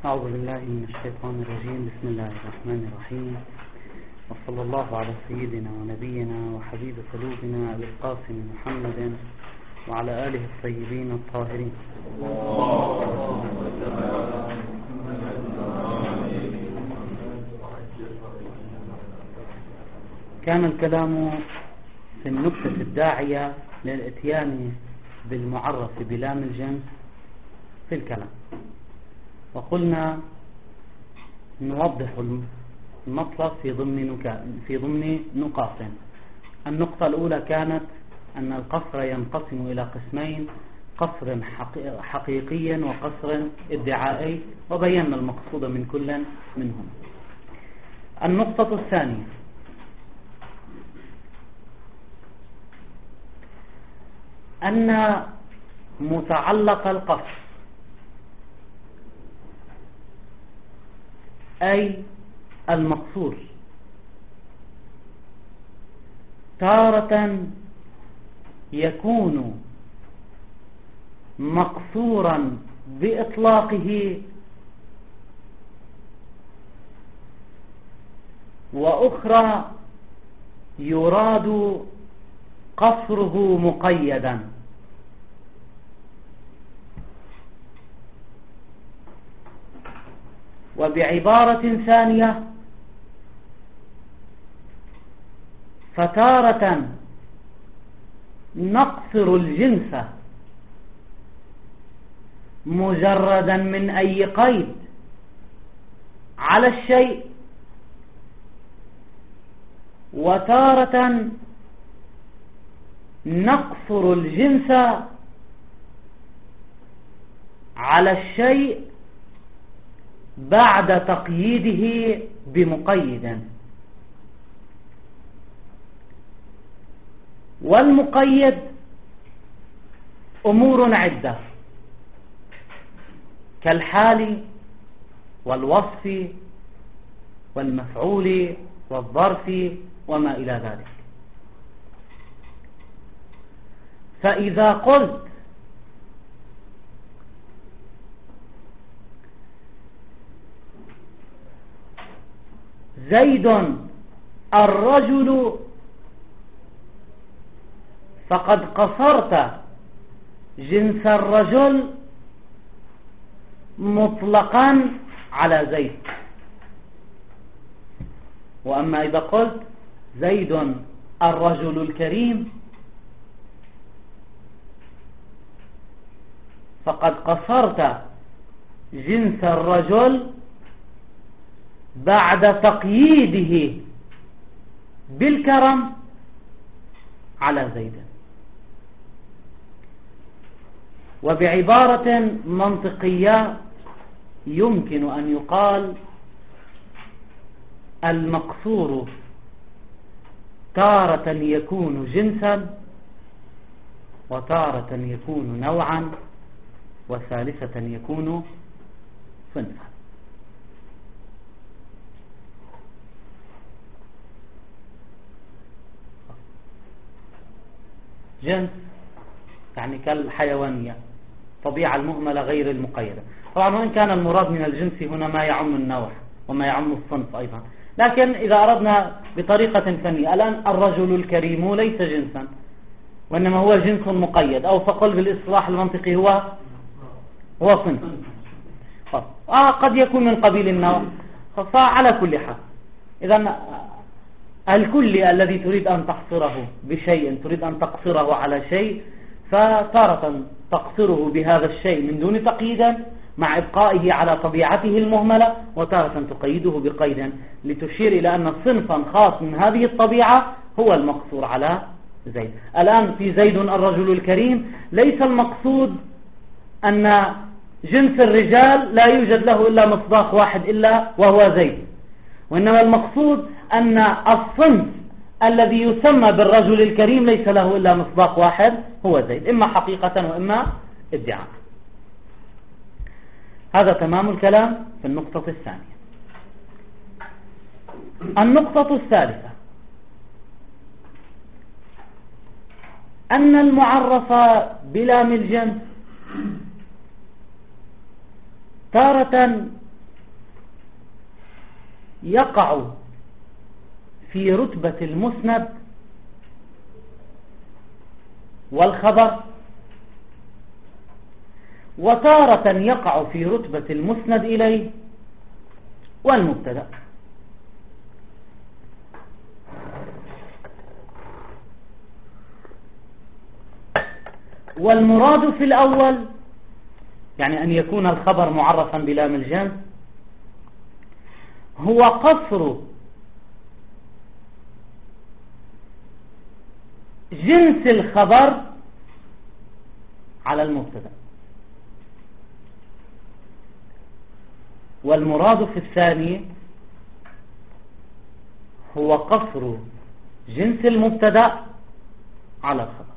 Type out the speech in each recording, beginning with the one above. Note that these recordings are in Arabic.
أعوذ بالله من الشيطان الرجيم. بسم الله الرحمن الرحيم، وصلى الله على سيدنا ونبينا وحبيب قلوبنا أبي القاسم محمد وعلى آله الطيبين الطاهرين. كان الكلام في النكتة الداعية للإتيان بالمعرف بلام الجنس في الكلام، وقلنا نوضح المطلب في ضمن نقاط. النقطة الأولى كانت أن القصر ينقسم إلى قسمين: قصر حقيقي وقصر ادعائي، وبينا المقصود من كل منهم. النقطة الثانية أن متعلق القصر أي المقصور تارة يكون مقصورا بإطلاقه، وأخرى يراد قصره مقيدا. وبعبارة ثانية، فتارة نقصر الجنس مجردا من أي قيد على الشيء، وتارة نقصر الجنس على الشيء بعد تقييده بمقيد. والمقيد أمور عدة كالحال والوصف والمفعول والظرف وما إلى ذلك. فإذا قلت زيد الرجل فقد قصرت جنس الرجل مطلقا على زيد. وأما إذا قلت زيد الرجل الكريم فقد قصرت جنس الرجل بعد تقييده بالكرم على زيد. وبعبارة منطقية يمكن أن يقال المقصور تارة يكون جنسا، وتارة يكون نوعا، وثالثة يكون صنفا. جنس يعني كالحيوانية، طبيعة المهملة غير المقيدة. طبعا وإن كان المراد من الجنس هنا ما يعم النوع وما يعم الصنف أيضا، لكن إذا أردنا بطريقة فنية، الآن الرجل الكريم ليس جنسا، وإنما هو جنس مقيد، أو فقل بالإصلاح المنطقي هو صنف. قد يكون من قبيل النوع. فعلى كل حال، إذا الكل الذي تريد أن تحصره بشيء، تريد أن تقصره على شيء، فتارة تقصره بهذا الشيء من دون تقييد مع إبقائه على طبيعته المهملة، وتارة تقيده بقيد لتشير إلى أن صنفا خاص من هذه الطبيعة هو المقصور على زيد. الآن في زيد الرجل الكريم ليس المقصود أن جنس الرجال لا يوجد له إلا مصداق واحد إلا وهو زيد، وإنما المقصود أن الصنف الذي يسمى بالرجل الكريم ليس له إلا مصداق واحد هو زيد، إما حقيقة وإما ادعاء. هذا تمام الكلام في النقطة الثانية. النقطة الثالثة أن المعرف بلام الجنس تارة يقع في رتبة المسند والخبر، وتارة يقع في رتبة المسند إليه والمبتدأ. والمراد في الأول يعني أن يكون الخبر معرفا بلام الجنس هو قصر جنس الخبر على المبتدأ. والمراد في الثاني هو قصر جنس المبتدأ على الخبر.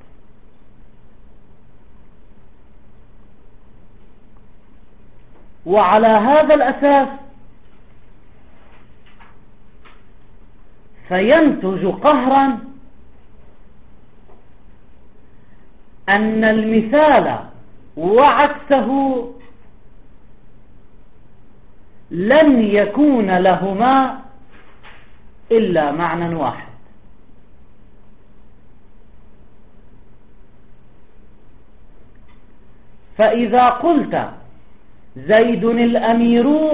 وعلى هذا الأساس فينتج قهرا أن المثال وعكسه لن يكون لهما إلا معنى واحد. فإذا قلت زيد الأمير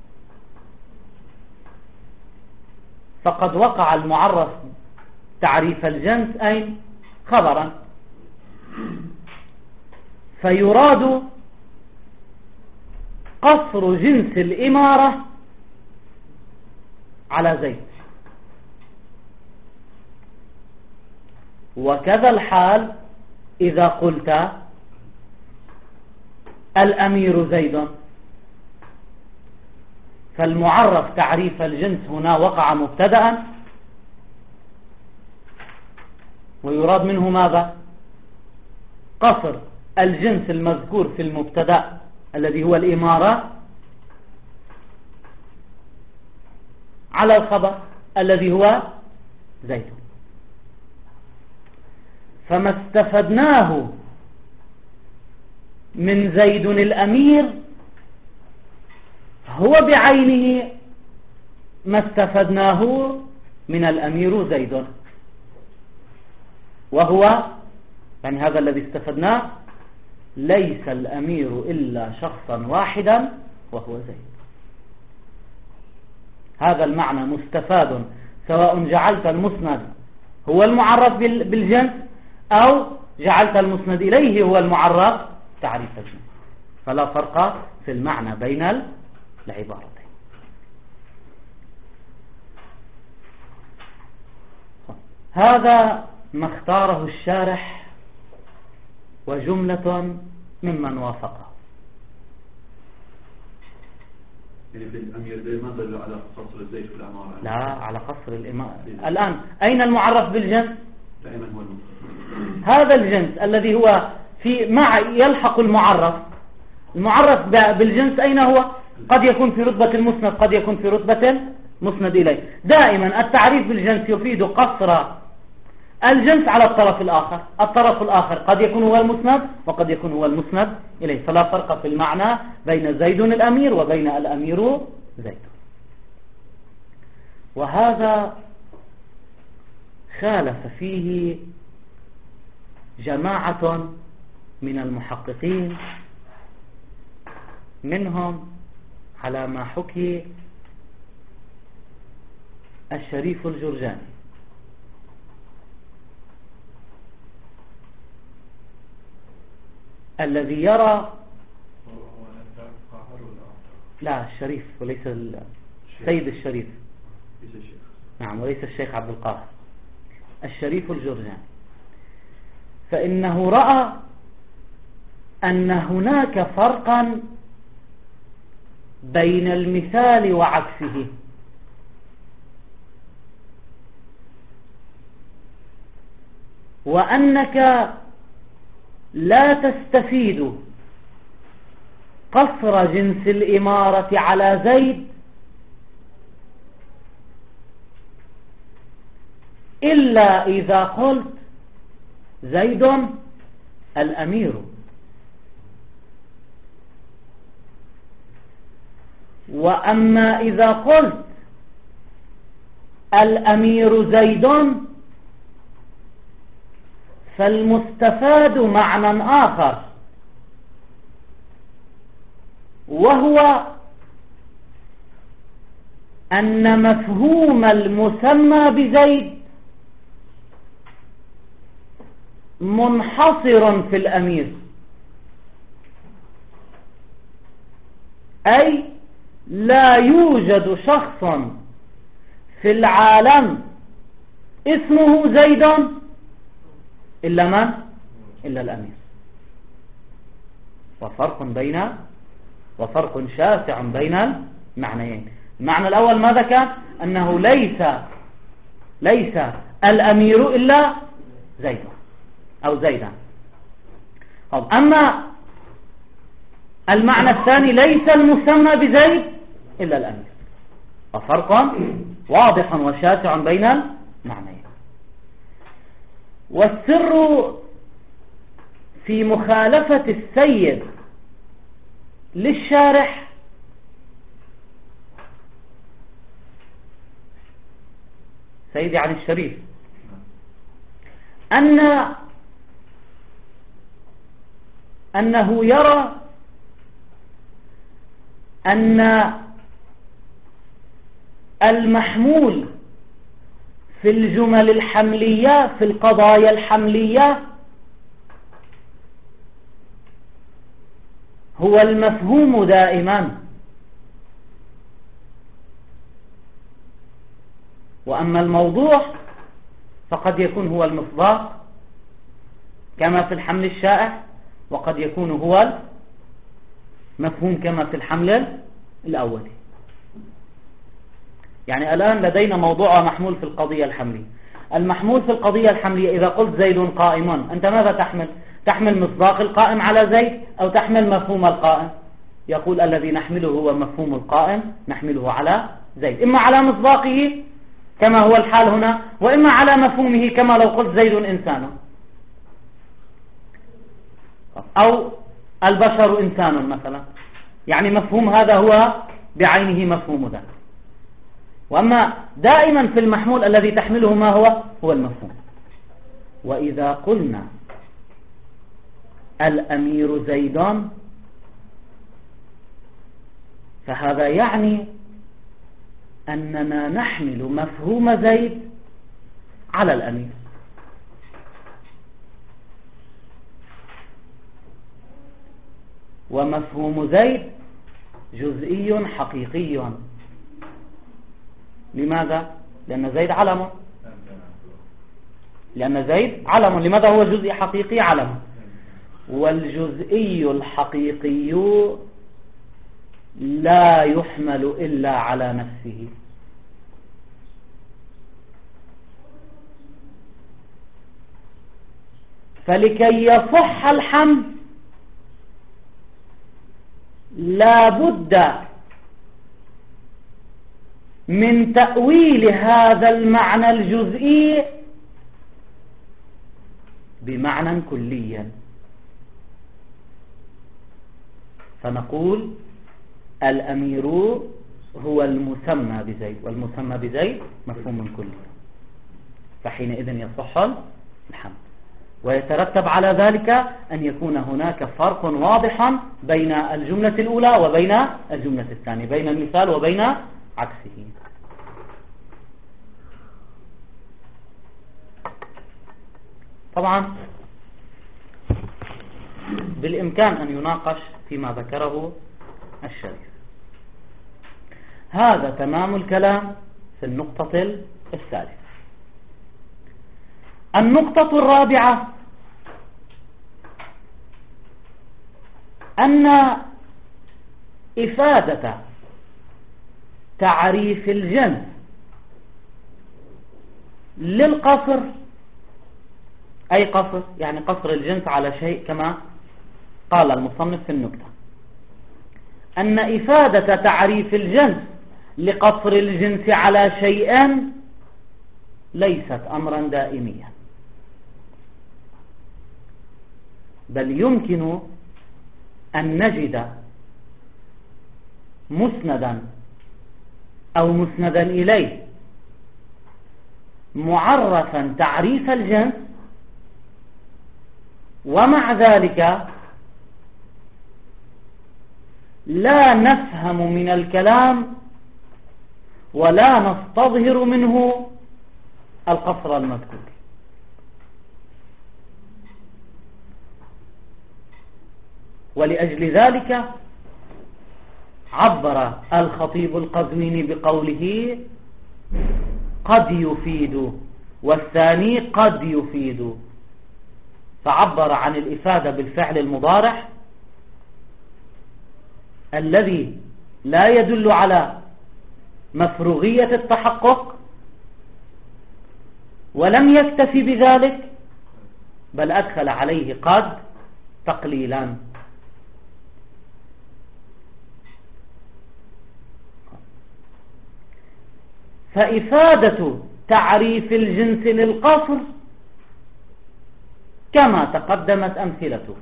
فقد وقع المعرف تعريف الجنس أين؟ خبرا، فيراد قصر جنس الإمارة على زيد. وكذا الحال إذا قلت الأمير زيد، فالمعرف تعريف الجنس هنا وقع مبتدأ، ويراد منه ماذا؟ قصر الجنس المذكور في المبتدأ الذي هو الإمارة على الخبر الذي هو زيد. فما استفدناه من زيد الأمير هو بعينه ما استفدناه من الأمير زيد، وهو يعني هذا الذي استفدناه ليس الأمير إلا شخصا واحدا وهو زيد. هذا المعنى مستفاد سواء جعلت المسند هو المعرف بالجنس أو جعلت المسند إليه هو المعرف تعريف الجنس، فلا فرق في المعنى بين العبارتين. هذا ما اختاره الشارح وجملة ممن وافقه. يعني الأمير زيد ما دل على قصر الزيت في الأمارة؟ لا، على قصر الإمارة. الآن أين المعرف بالجنس؟ دائما هو هذا الجنس الذي هو في مع يلحق المعرف بالجنس أين هو؟ قد يكون في رتبة المسند، قد يكون في رتبة المسند إليه. دائما التعريف بالجنس يفيد قصر الجنس على الطرف الآخر قد يكون هو المسند وقد يكون هو المسند إليه، فلا فرق في المعنى بين زيد الأمير وبين الأمير زيد. وهذا خالف فيه جماعة من المحققين، منهم على ما حكي الشريف الجرجاني، الذي يرى لا الشريف وليس سيد الشريف، نعم، وليس الشيخ عبد القاهر، الشريف الجرجاني، فإنه رأى أن هناك فرقا بين المثال وعكسه، وأنك لا تستفيد قصر جنس الإمارة على زيد إلا إذا قلت زيد الأمير. وأما إذا قلت الأمير زيد، فالمستفاد معنى آخر، وهو أن مفهوم المسمى بزيد منحصر في الأمير، أي لا يوجد شخص في العالم اسمه زيد إلا من؟ إلا الأمير. وفرق شاسع بين المعنيين. المعنى الأول ماذا كان؟ أنه ليس الأمير إلا زيد أو زيدا. أما المعنى الثاني ليس المسمى بزيد إلا الأمير، وفرق واضح وشاسع بين المعنيين. والسر في مخالفة السيد للشارح سيد يعني الشريف، أنه يرى أن المحمول في الجمل الحملية، في القضايا الحملية، هو المفهوم دائما، وأما الموضوع فقد يكون هو المصداق كما في الحمل الشائع، وقد يكون هو المفهوم كما في الحمل الأولي. يعني الآن لدينا موضوع محمول في القضية الحملية. المحمول في القضية الحملية إذا قلت زيد قائم، أنت ماذا تحمل؟ تحمل مصداق القائم على زيد أو تحمل مفهوم القائم؟ يقول الذي نحمله هو مفهوم القائم، نحمله على زيد، إما على مصداقه كما هو الحال هنا، وإما على مفهومه كما لو قلت زيد إنسان، أو البشر إنسان مثلا، يعني مفهوم هذا هو بعينه مفهوم ذا. وأما دائما في المحمول الذي تحمله ما هو المفهوم. وإذا قلنا الأمير زيدان فهذا يعني أننا نحمل مفهوم زيد على الأمير، ومفهوم زيد جزئي حقيقي. لماذا؟ لأن زيد علم. لماذا هو جزئي حقيقي؟ علم. والجزئي الحقيقي لا يحمل إلا على نفسه. فلكي يصح الحمل لا بد من تأويل هذا المعنى الجزئي بمعنى كليا، فنقول الأمير هو المسمى بزيد، والمسمى بزيد مفهوم كلي، فحينئذ يصح الحمل. ويترتب على ذلك أن يكون هناك فرق واضح بين الجملة الأولى وبين الجملة الثانية، بين المثال وبين عكسه. طبعا بالإمكان أن يناقش فيما ذكره الشريف. هذا تمام الكلام في النقطة الثالثة. النقطة الرابعة أن إفادة تعريف الجنس للقصر، أي قصر يعني قصر الجنس على شيء كما قال المصنف في النكتة، أن إفادة تعريف الجنس لقصر الجنس على شيء ليست أمرا دائميا، بل يمكن أن نجد مسندا أو مسندا إليه معرفا تعريف الجنس، ومع ذلك لا نفهم من الكلام ولا نستظهر منه القصر المذكور. ولأجل ذلك عبر الخطيب القزويني بقوله قد يفيد، والثاني قد يفيد، فعبر عن الإفادة بالفعل المضارع الذي لا يدل على مفروغية التحقق، ولم يكتفي بذلك بل أدخل عليه قد تقليلا. فإفادة تعريف الجنس للقصر كما تقدمت أمثلته.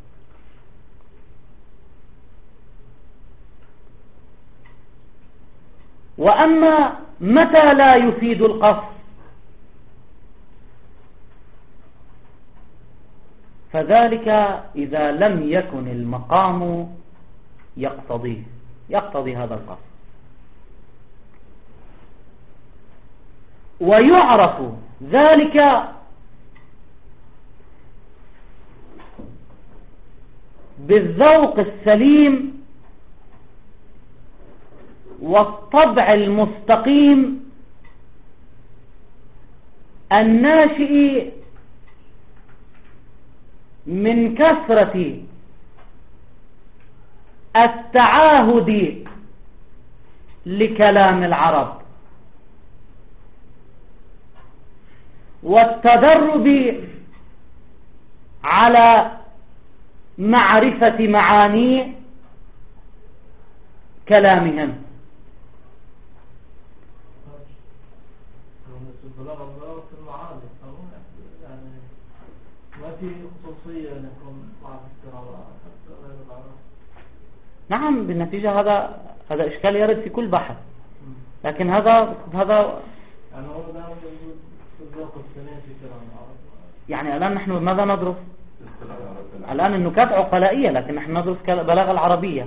وأما متى لا يفيد القصر فذلك إذا لم يكن المقام يقتضي هذا القصر. ويعرف ذلك بالذوق السليم والطبع المستقيم الناشئ من كثرة التعاهد لكلام العرب والتدرب على معرفة معاني كلامهم. ما في خصوصية لكم بعض القراءات. نعم، بالنتيجة هذا إشكال يرد في كل بحث، لكن هذا يعني هو ده الذوق السليم في كلام العرب. يعني الآن نحن ماذا ندرس؟ الآن النكات عقلائية، لكن نحن ندرس بلاغة العربية،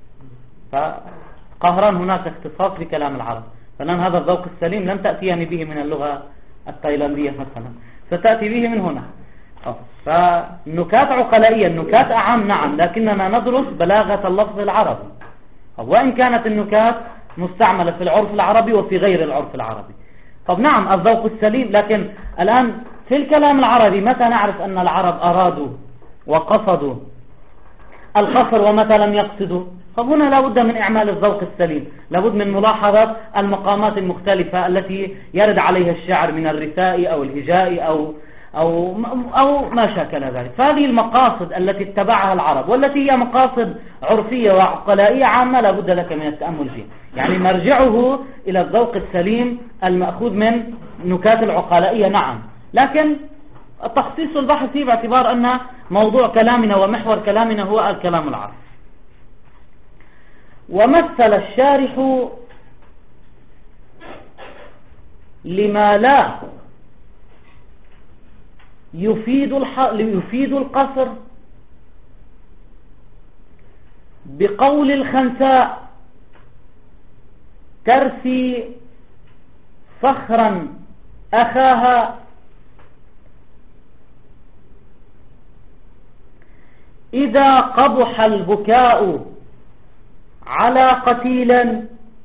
فقهرا هناك اختصاص بكلام العرب. فالآن هذا الذوق السليم لن تأتيني به من اللغة التايلاندية مثلا، ستأتي به من هنا. فالنكات عقلائية، النكات أعم نعم، لكننا ندرس بلاغة اللفظ العربي، وإن كانت النكات مستعملة في العرف العربي وفي غير العرف العربي. طب نعم الذوق السليم، لكن الآن في الكلام العربي متى نعرف أن العرب أرادوا وقصدوا القصر ومتى لم يقصدوا؟ فهنا لابد من إعمال الذوق السليم، لابد من ملاحظة المقامات المختلفة التي يرد عليها الشعر من الرثاء أو الهجاء أو ما شاكل ذلك. فهذه المقاصد التي اتبعها العرب والتي هي مقاصد عرفية وعقلائية عامة لابد لك من التأمل فيها. يعني مرجعه إلى الذوق السليم المأخوذ من نكات العقلائية نعم، لكن التخصيص البحثي باعتبار أن موضوع كلامنا ومحور كلامنا هو الكلام العربي. ومثل الشارح لما لا يفيد القصر بقول الخنساء ترثي فخرا أخاها إذا قبح البكاء على قتيل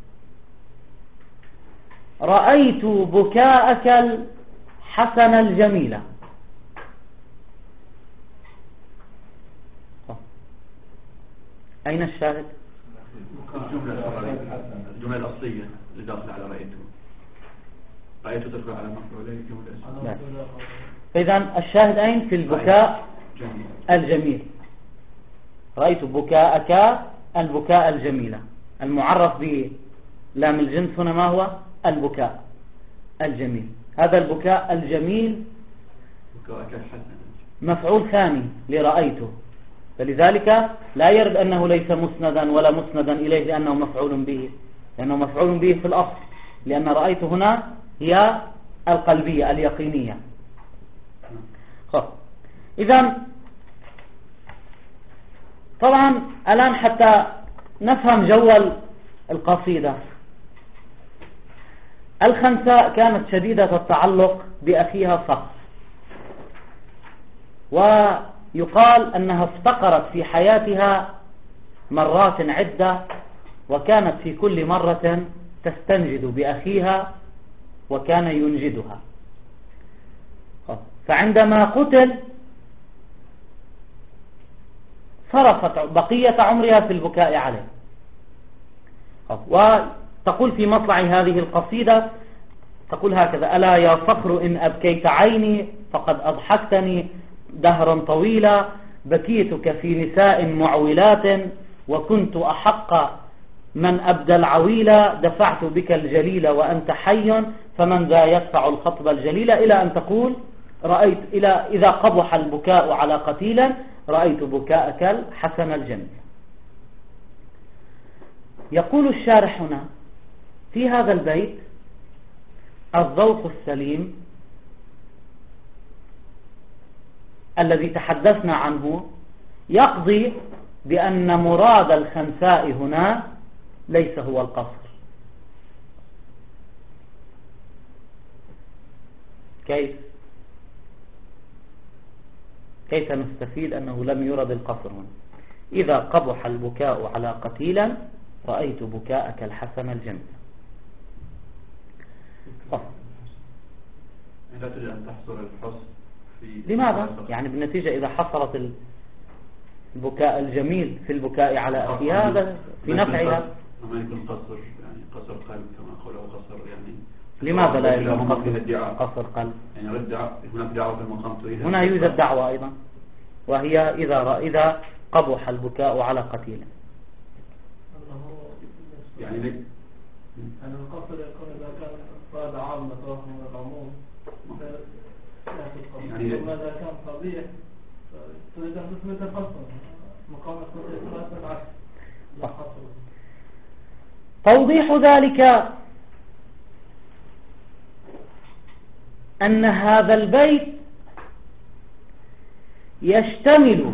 رأيت بكاءك الحسن الجميل. أين الشاهد؟ الجملة الأصلية اللي داخل على رأيته تدخل على مفعولين جملة. فإذا الشاهد أين؟ في البكاء الجميل. رأيت بكاءك البكاء الجميل، المعرف بلام الجنس هنا ما هو؟ البكاء الجميل. هذا البكاء الجميل مفعول ثاني لرأيته، فلذلك لا يرد أنه ليس مسندا ولا مسندا إليه لأنه مفعول به، لأنه مفعول به في الأصل، لأن رأيت هنا هي القلبية اليقينية. إذن طبعا الآن حتى نفهم جو القصيدة. الخنساء كانت شديدة التعلق بأخيها صقر، ويقال أنها افتقرت في حياتها مرات عدة، وكانت في كل مرة تستنجد بأخيها وكان ينجدها. فعندما قتل صرفت بقية عمرها في البكاء عليه. وتقول في مطلع هذه القصيدة، تقول هكذا: ألا يا صخر إن أبكيت عيني فقد أضحكتني دهرا طويلا، بكيتك في نساء معولات وكنت أحق من أبدى العويلة، دفعت بك الجليل وأنت حي فمن ذا يدفع الخطب الجليل، إلى أن تقول رأيت إذا قبح البكاء على قتيل رأيت بكاءك الحسن الجميل. يقول الشارح هنا في هذا البيت: الذوق السليم الذي تحدثنا عنه يقضي بأن مراد الخنساء هنا ليس هو القصر. كيف نستفيد أنه لم يرد القصر هنا؟ إذا قبح البكاء على قتيلا رأيت بكاءك الحسن الجميل. لا تريد أن تحصر الحسن في لماذا؟ يعني بالنتيجة إذا حصرت البكاء الجميل في البكاء على أخيها هذا في نفعها. ما يكون قصر، يعني قصر قلب كما قوله قصر، يعني لماذا لا يكون قصر قلب؟ يعني هناك دعوة في المقام تريد. هنا يوجد دعوة أيضا، وهي إذا قبح البكاء على قتيل. يعني ليه؟ أن القصر يكون إذا كان صاد عامة من العموم، يعني ماذا كان قبيح تريد أن تثبت القصر مقام القصر لا قصر. توضيح ذلك أن هذا البيت يشتمل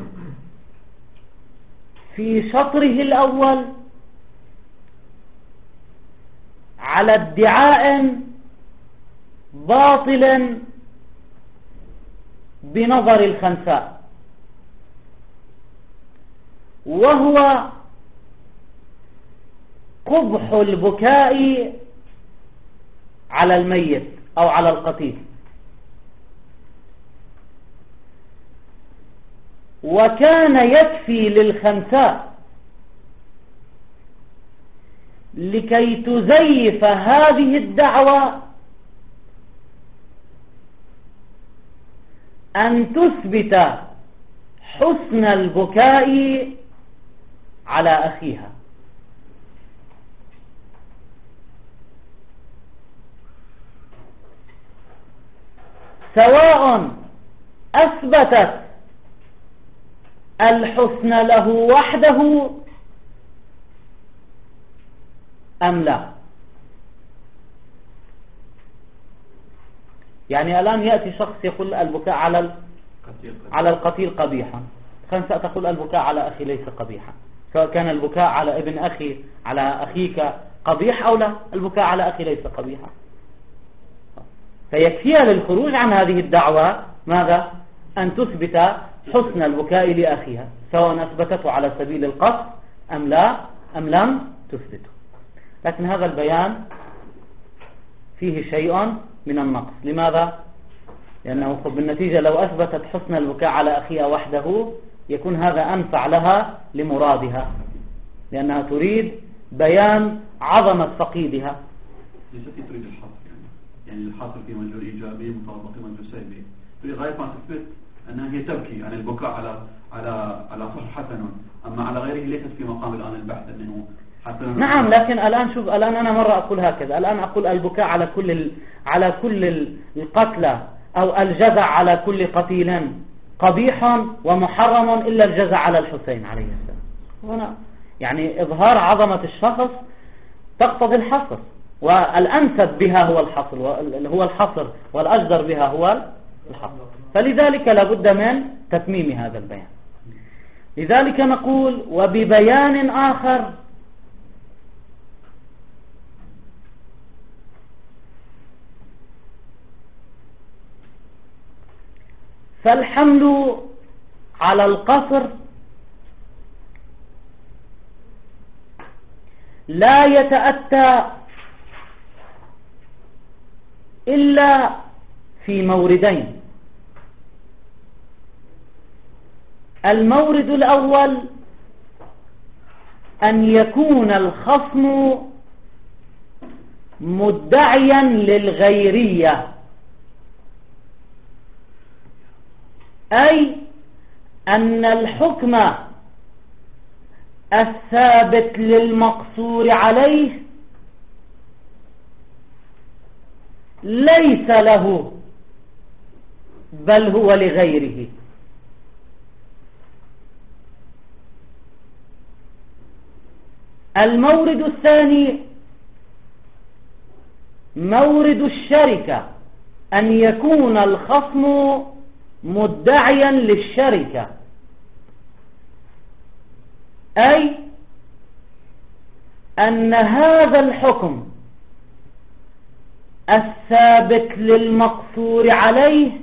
في شطره الأول على ادعاء باطل بنظر الخنساء، وهو قبح البكاء على الميت أو على القتيل. وكان يكفي للخنساء لكي تزيف هذه الدعوة أن تثبت حسن البكاء على أخيها. سواء أثبتت الحسن له وحده أم لا. يعني الآن يأتي شخص يقول البكاء على القتيل قبيحا، خنساء تقول البكاء على أخي ليس قبيحا، سواء كان البكاء على ابن أخي على أخيك قبيح أو لا، البكاء على أخي ليس قبيحا. فيكفيها للخروج عن هذه الدعوة ماذا؟ أن تثبت حسن البكاء لأخيها، سواء أثبتته على سبيل القصد أم لا أم لم تثبته. لكن هذا البيان فيه شيء من النقص. لماذا؟ لأنه بالنتيجة لو أثبتت حسن البكاء على أخيها وحده يكون هذا أنفع لها لمرادها، لأنها تريد بيان عظمة فقيدها. ليست تريد الحصر، يعني الحصر في مجال إيجابي مطابق مجال سلبي، تريد غاية ما تثبت أنها هي تبكي، يعني البكاء على صح حسن، أما على غيره ليست في مقام الآن البحث أنه حسن. نعم، لكن الآن شوف، الآن أنا مرة أقول هكذا، الآن أقول البكاء على كل القتلى أو الجزع على كل قتيل قبيح ومحرم إلا الجزع على الحسين عليه السلام. هنا يعني إظهار عظمة الشخص تقتضي الحصر، والأنسب بها هو الحصر والأجدر بها هو الحصر. فلذلك لابد من تتميم هذا البيان. لذلك نقول وببيان آخر فالحمل على القصر لا يتأتى إلا في موردين. المورد الأول أن يكون الخصم مدعيا للغيرية، أي أن الحكم الثابت للمقصور عليه ليس له بل هو لغيره. المورد الثاني مورد الشركة، أن يكون الخصم مدعيا للشركة، أي أن هذا الحكم الثابت للمقصور عليه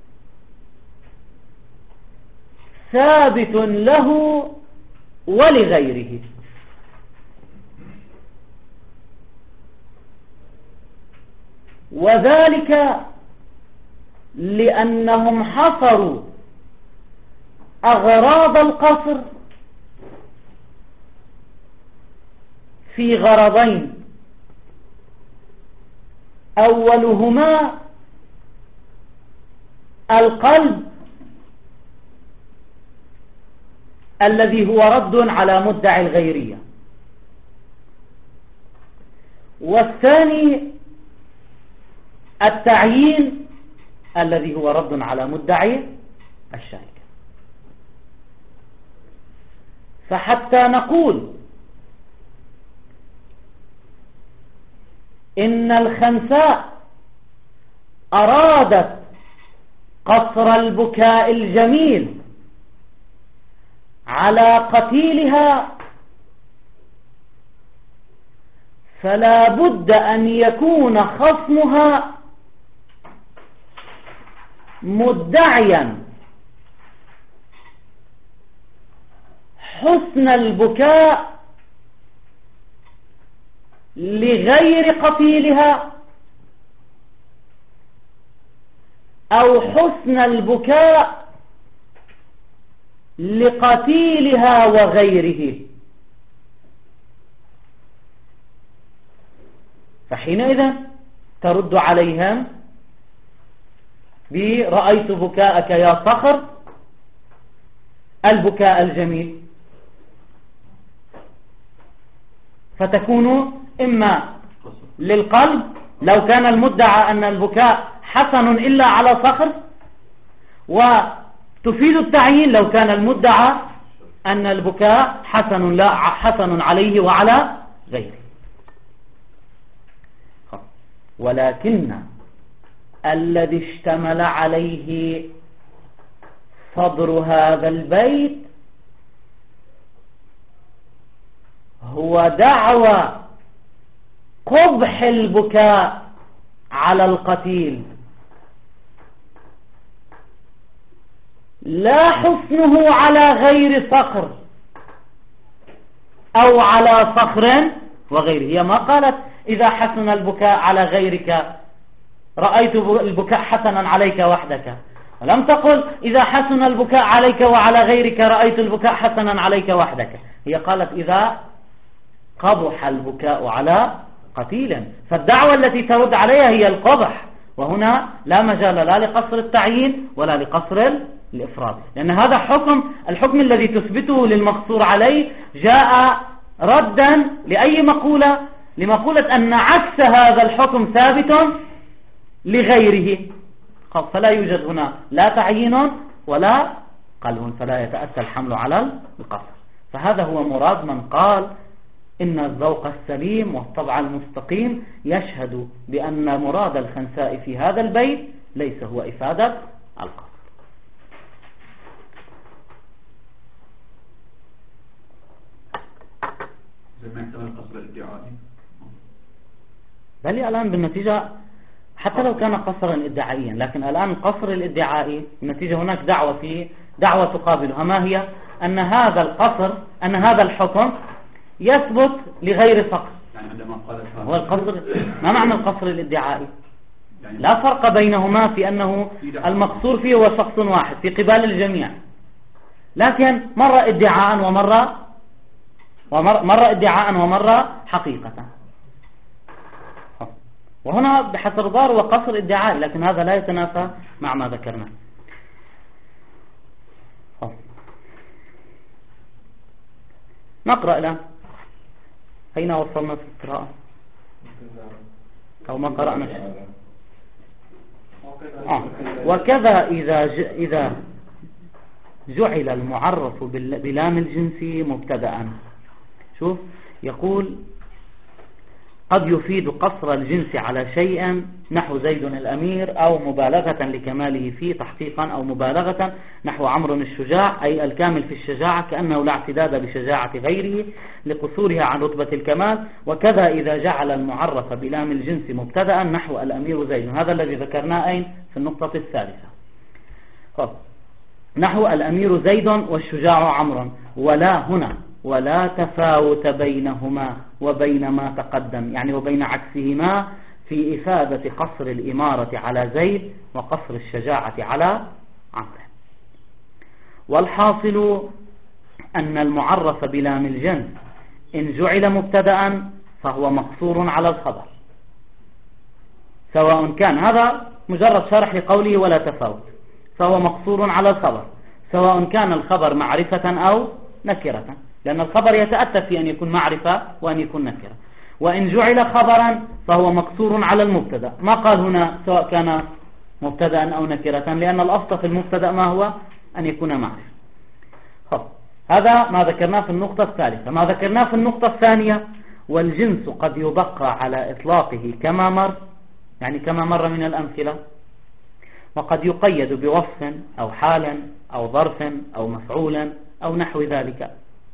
ثابت له ولغيره. وذلك لأنهم حصروا أغراض القصر في غرضين: أولهما القلب الذي هو رد على مدعي الغيرية، والثاني التعيين الذي هو رد على مدعي الشركة. فحتى نقول إن الخنساء أرادت قصر البكاء الجميل على قتيلها، فلا بد أن يكون خصمها مدعيا حسن البكاء لغير قتيلها، أو حسن البكاء لقتيلها وغيره. فحينئذ ترد عليهم برأيت بكاءك يا صخر البكاء الجميل، فتكون إما للقلب لو كان المدعى أن البكاء حسن إلا على صخر، وتفيد التعيين لو كان المدعى أن البكاء حسن عليه وعلى غيره. ولكن الذي اشتمل عليه صدر هذا البيت هو دعوى قبح البكاء على القتيل، لا حسنه على غير صخر أو على صخر وغيره. هي ما قالت إذا حسن البكاء على غيرك رأيت البكاء حسنا عليك وحدك، ولم تقل إذا حسن البكاء عليك وعلى غيرك رأيت البكاء حسنا عليك وحدك. هي قالت إذا قبح البكاء على قتيل، فالدعوة التي ترد عليها هي القبح، وهنا لا مجال لا لقصر التعيين ولا لقصر الإفراد، لأن هذا الحكم الذي تثبته للمقصور عليه جاء ردا لأي مقولة؟ لمقولة أن عكس هذا الحكم ثابت لغيره، فلا يوجد هنا لا تعيين ولا قلب، فلا يتأتى الحمل على القصر. فهذا هو مراد من قال إن الذوق السليم والطبع المستقيم يشهد بأن مراد الخنساء في هذا البيت ليس هو إفادة القصر. ما يحتمل القصر الادعائي؟ بل الآن بالنتيجة حتى لو كان قصرا ادعائيا، لكن الآن القصر الادعائي بالنتيجة هناك دعوة تقابلها، ما هي؟ أن هذا القصر، أن هذا الحكم يثبت لغير فقر. يعني عندما قال هو القصر، ما معنى القصر الادعائي؟ لا فرق بينهما في أنه المقصور فيه هو شخص واحد في قبال الجميع، لكن مرة ادعاء مرة ادعاء ومرة حقيقة. وهنا بحسب ضار وقصر ادعاء، لكن هذا لا يتنافى مع ما ذكرنا. نقرأ الآن. أين وصلنا في القراءة؟ أو ما قرأنا شيء. وكذا إذا جعل المعرف بلام الجنس مبتدأ. شوف يقول قد يفيد قصر الجنس على شيء نحو زيد الأمير، أو مبالغة لكماله فيه تحقيقا، أو مبالغة نحو عمرو الشجاع أي الكامل في الشجاعة، كأنه لا اعتداد بشجاعة غيره لقصورها عن رتبة الكمال. وكذا إذا جعل المعرف بلام الجنس مبتدأ نحو الأمير زيد، هذا الذي ذكرناه أين في النقطة الثالثة. نحو الأمير زيد والشجاع عمرو، ولا هنا ولا تفاوت بينهما وبين ما تقدم، يعني وبين عكسهما في إفادة قصر الإمارة على زيد وقصر الشجاعة على عمرو. والحاصل أن المعرف بلام الجنس إن جعل مبتدأ فهو مقصور على الخبر، سواء كان، هذا مجرد شرح لقوله ولا تفاوت، فهو مقصور على الخبر سواء كان الخبر معرفة أو نكرة، لأن الخبر يتأتى في أن يكون معرفة وأن يكون نكرة. وإن جعل خبرا فهو مقصور على المبتدأ، ما قال هنا سواء كان مبتدأ أو نكرة، لأن الأصل في المبتدأ ما هو؟ أن يكون معرفة. هذا ما ذكرناه في النقطة الثالثة. ما ذكرناه في النقطة الثانية: والجنس قد يبقى على إطلاقه كما مر، يعني كما مر من الأمثلة، وقد يقيد بوصف أو حال أو ظرف أو مفعول أو نحو ذلك،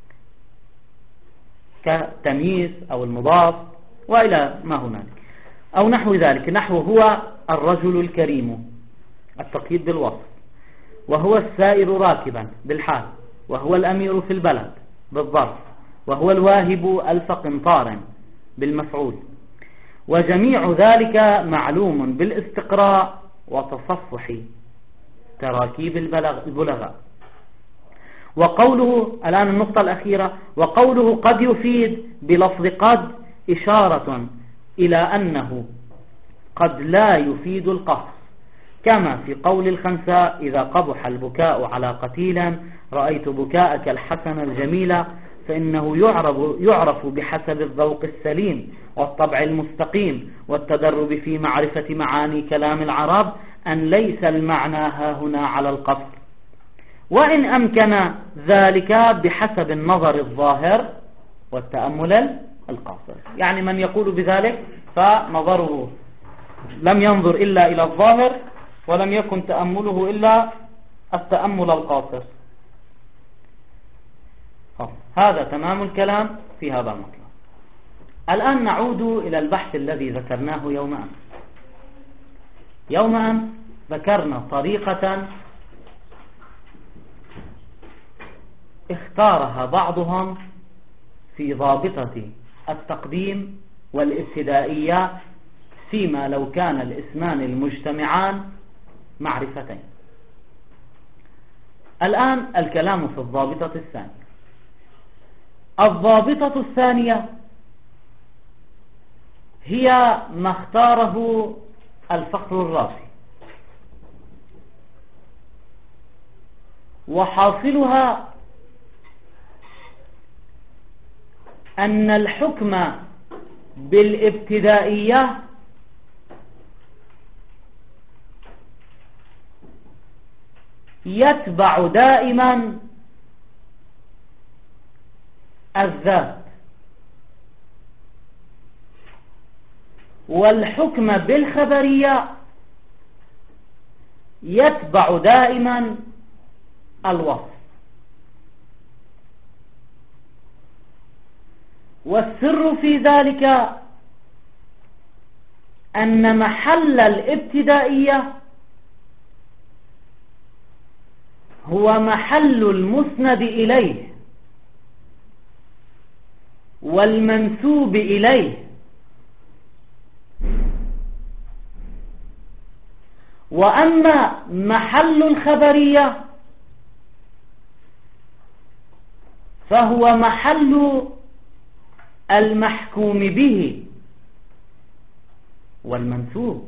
كتمييز أو المضاف وإلى ما هنالك، أو نحو ذلك. نحو هو الرجل الكريم، التقييد بالوصف، وهو السائر راكبا بالحال، وهو الأمير في البلد بالظرف، وهو الواهب ألف قنطار بالمفعول. وجميع ذلك معلوم بالاستقراء وتصفح تراكيب البلغاء. وقوله الآن النقطة الأخيرة: وقوله قد يفيد بلفظ قد إشارة إلى أنه قد لا يفيد القصر، كما في قول الخنساء: إذا قبح البكاء على قتيل رأيت بكاءك الحسن الجميل، فإنه يعرف بحسب الذوق السليم والطبع المستقيم والتدرب في معرفة معاني كلام العرب أن ليس المعنى ها هنا على القصر، وإن أمكن ذلك بحسب النظر الظاهر والتأمل القاصر. يعني من يقول بذلك فنظره لم ينظر إلا إلى الظاهر، ولم يكن تأمله إلا التأمل القاصر. هذا تمام الكلام في هذا المطلب. الآن نعود إلى البحث الذي ذكرناه يوم أمس. يوم أمس ذكرنا طريقة اختارها بعضهم في ضابطة التقديم والابتدائية، فيما لو كان الاسمان المجتمعان معرفتين. الآن الكلام في الضابطة الثانية. الضابطة الثانية هي ما اختاره الفخر الرازي، وحاصلها أن الحكم بالابتدائية يتبع دائما الذات والحكم بالخبرية يتبع دائما الوصف. والسر في ذلك أن محل الابتدائية هو محل المسند إليه والمنسوب إليه، وأما محل الخبرية فهو محل المحكوم به والمنسوب.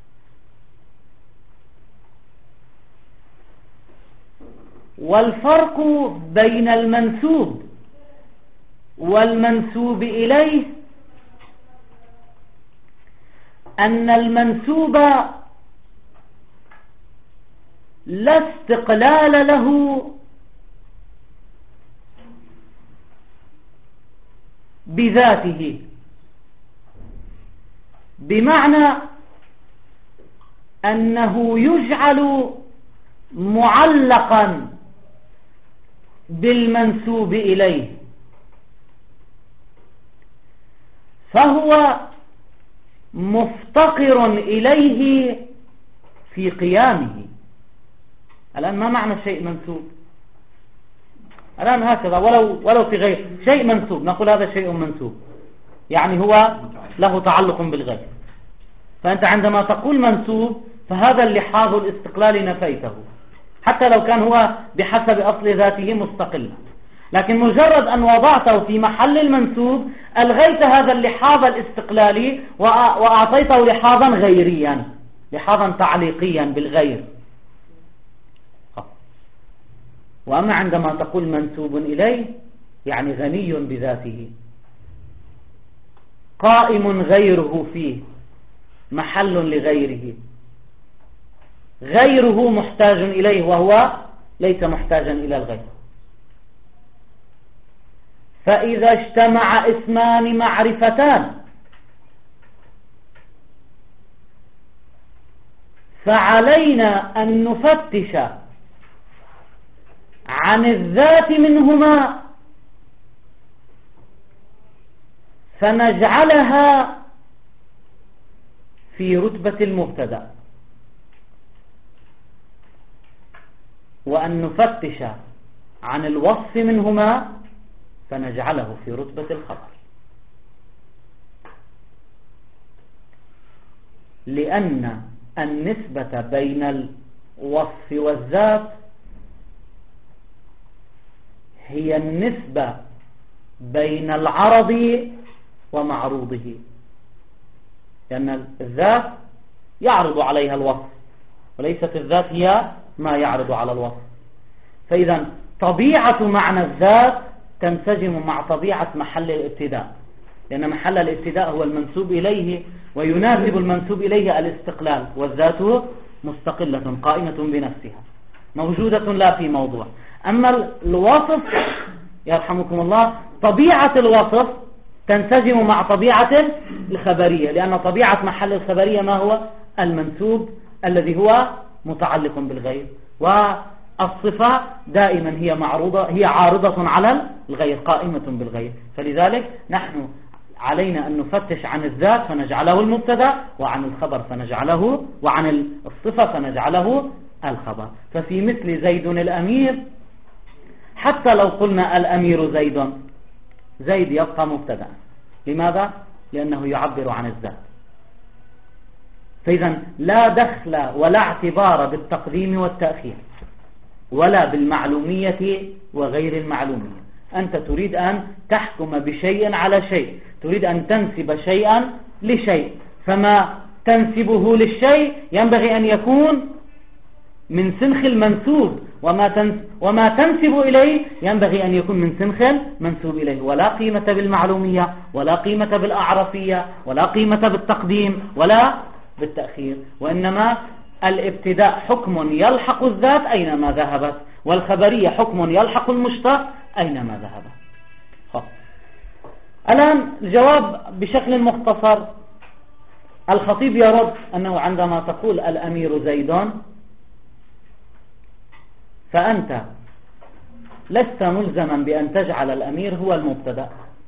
والفرق بين المنسوب والمنسوب إليه أن المنسوب لا استقلال له بذاته، بمعنى أنه يجعل معلقا بالمنسوب إليه، فهو مفتقر إليه في قيامه. الآن ما معنى شيء منسوب؟ الآن هكذا ولو في غير شيء منسوب نقول هذا شيء منسوب، يعني هو له تعلق بالغير. فأنت عندما تقول منسوب فهذا اللحاظ الاستقلال نفيته، حتى لو كان هو بحسب أصل ذاته مستقلا، لكن مجرد أن وضعته في محل المنسوب ألغيت هذا اللحاظ الاستقلالي وأعطيته لحاظا غيريا، لحاظا تعليقيا بالغير. وأما عندما تقول منسوب إليه يعني غني بذاته، قائم غيره فيه، محل لغيره، غيره محتاج إليه وهو ليس محتاجا إلى الغير. فإذا اجتمع اسمان معرفتان فعلينا أن نفتش عن الذات منهما فنجعلها في رتبة المبتدأ، وأن نفتش عن الوصف منهما فنجعله في رتبة الخبر، لأن النسبة بين الوصف والذات هي النسبة بين العرض ومعروضه، لأن الذات يعرض عليها الوصف وليست الذات هي ما يعرض على الوصف. فإذا طبيعة معنى الذات تنسجم مع طبيعة محل الابتداء، لأن محل الابتداء هو المنسوب إليه، ويناسب المنسوب إليه الاستقلال، والذات مستقلة قائمة بنفسها موجودة لا في موضوع. أما الوصف يرحمكم الله طبيعة الوصف تنسجم مع طبيعة الخبرية، لأن طبيعة محل الخبرية ما هو؟ المنسوب الذي هو متعلق بالغير، والصفة دائما هي عارضة على الغير قائمة بالغير. فلذلك نحن علينا أن نفتش عن الذات فنجعله المبتدا، وعن الخبر فنجعله، وعن الصفة فنجعله الخبر. ففي مثل زيد الأمير حتى لو قلنا الأمير زيد، زيد يبقى مبتدا. لماذا؟ لأنه يعبر عن الذات. فإذا لا دخل ولا اعتبار بالتقديم والتأخير ولا بالمعلومية وغير المعلومية. أنت تريد أن تحكم بشيء على شيء، تريد أن تنسب شيئا لشيء، فما تنسبه للشيء ينبغي أن يكون من سنخ المنسوب، وما تنسب إليه ينبغي أن يكون من سنخ المنسوب إليه. ولا قيمة بالمعلومية ولا قيمة بالأعرفية ولا قيمة بالتقديم ولا بالتأخير، وإنما الابتداء حكم يلحق الذات أينما ذهبت، والخبرية حكم يلحق المشتق أينما ذهبت. الآن الجواب بشكل مختصر الخطيب يرد أنه عندما تقول الأمير زيد فأنت لست ملزما بأن تجعل الأمير هو المبتدأ،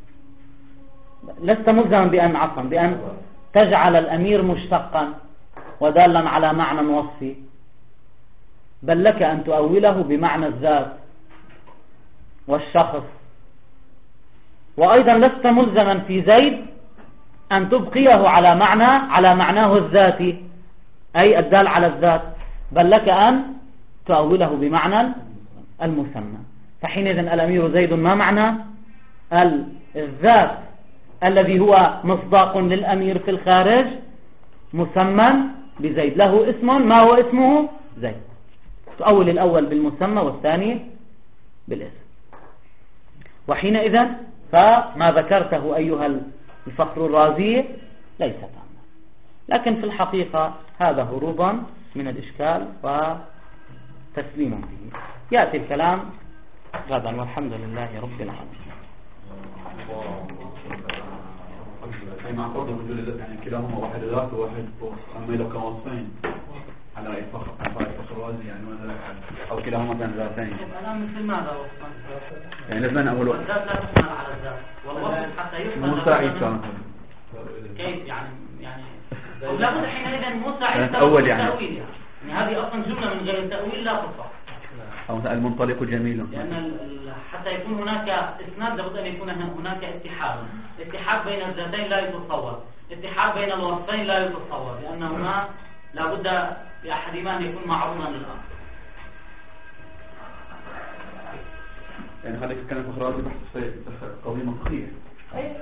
لست ملزما بأن تجعل الأمير مشتقا ودالا على معنى وصفي، بل لك أن تؤوله بمعنى الذات والشخص. وأيضا لست ملزما في زيد أن تبقيه على معناه الذاتي أي الدال على الذات، بل لك أن تؤوله بمعنى المسمى. فحينئذ الأمير زيد ما معنى الذات الذي هو مصداق للأمير في الخارج مسمى بزيد، له اسم ما هو اسمه زيد، تؤول الأول بالمسمى والثاني بالاسم. وحينئذ فما ذكرته أيها الفخر الرازي ليس تاما، لكن في الحقيقة هذا هروبا من الإشكال وتسليم به. يأتي الكلام غدا والحمد لله رب العالمين. مع فرض وجود يعني كلاهما واحد ذات وواحد فوق، أما لو كان وصفين على رأي فخر الرازي يعني ماذا أو كلاهما كان ذاتين؟ أنا مثل ماذا يعني لازم أول وقت الذات لا تحمل على الذات والوصف حتى يفهم مساعد كان كيف يعني لابد حينئذ مساعد أول يعني هذه أصلا جملة من غير تأويل لا تصح، أو المنطلق جميل، لأن حتى يكون هناك إسناد لابد أن يكون هناك اتحاد بين الذاتين لا يتصور، اتحاد بين الوصفين لا يتصور، لأن هنا لابد لأحدهما أن يكون معروضا للآخر. يعني هذا كان فخر رازي بحث قوي منطقي.